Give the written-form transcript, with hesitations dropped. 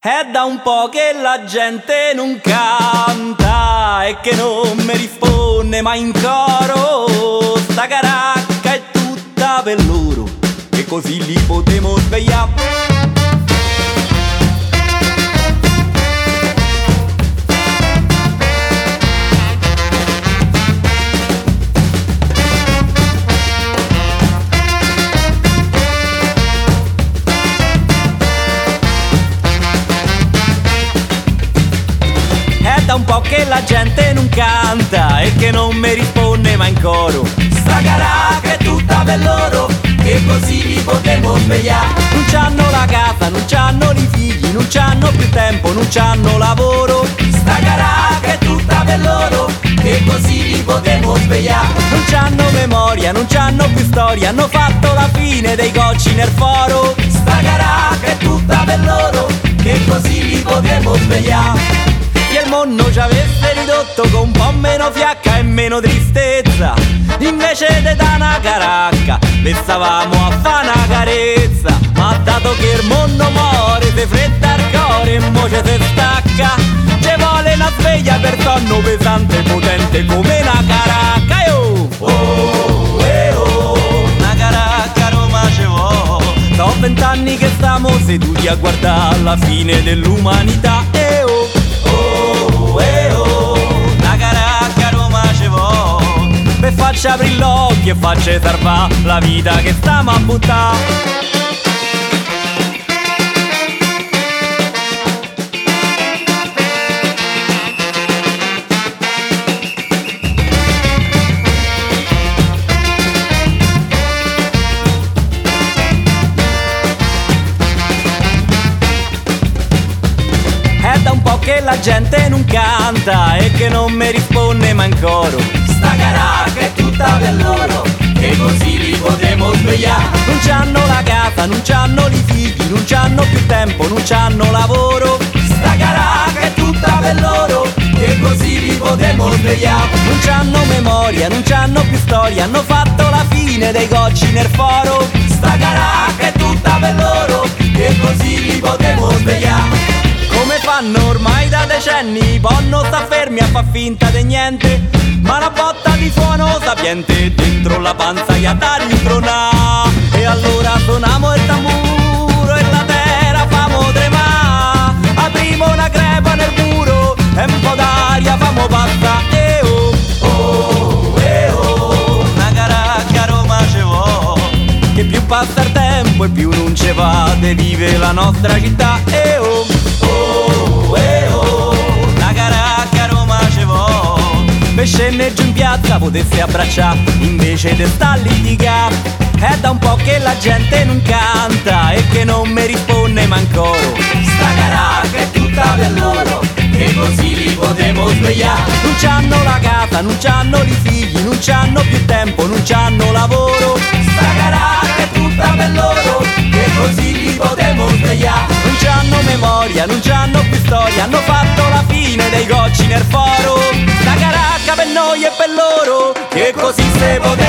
È da un po' che la gente non canta e che non mi risponde mai in coro. Sta caracca è tutta per loro e così li potremo svegliare. Da un po' che la gente non canta e che non mi risponde mai in coro. Sta caracca è tutta per loro e così li potremo svegliare. Non c'hanno la casa, non c'hanno i figli, non c'hanno più tempo, non c'hanno lavoro. Sta caracca è tutta per loro e così li potremo svegliare. Non c'hanno memoria, non c'hanno più storia, hanno fatto la fine dei cocci nel foro. Sta caracca è tutta per loro e così li potremo svegliare. Se il mondo ci avesse ridotto con un po' meno fiacca e meno tristezza, invece di da una caracca pensavamo a fa' una carezza. Ma dato che il mondo muore, se fretta il cuore e mo' ci si stacca, ci vuole una sveglia per sonno pesante e potente come una caracca. Una caracca a Roma ci vuole. Sono 20 anni che stiamo seduti a guardare la fine dell'umanità. Una caracca a Roma ci vuole per faccia apri gli occhi e faccia salvare la vita che stiamo a buttare. È da un po' che la gente non canta e che non mi risponde mai in coro. Sta caracca è tutta per loro e così li potremo svegliare. Non c'hanno la casa, non c'hanno i figli, non c'hanno più tempo, non c'hanno lavoro. Sta caracca è tutta per loro e così li potremo svegliare. Non c'hanno memoria, non c'hanno più storia, hanno fatto la fine dei cocci nel foro. Sta caracca è tutta per loro e così li potremo svegliare. Come fanno ormai da decenni, ponno sta fermi a fa' finta di niente, ma la botta di suono sapiente dentro la panza gli ha da rimpronà. E allora suonamo il tamburo e la terra famo tremà. Aprimo una crepa nel muro e un po' d'aria famo passare. Una caracca a Roma ci vuole, che più passa il tempo e più non ce va de vive la nostra città. Una caracca a Roma ci vuole per scendere giù in piazza potesse abbracciare invece di sta a litigare. È da un po' che la gente non canta e che non mi risponde mai in coro. Sta caracca è tutta per loro e così li potremo svegliare. Non c'hanno la casa, non c'hanno i figli, non c'hanno più tempo, non c'hanno lavoro. Sta caracca è tutta per loro e così li potremo svegliare. Non c'hanno memoria, non c'hanno più storia, hanno fatto la fine dei cocci nel foro. Sta caracca per noi e per loro che così se poteva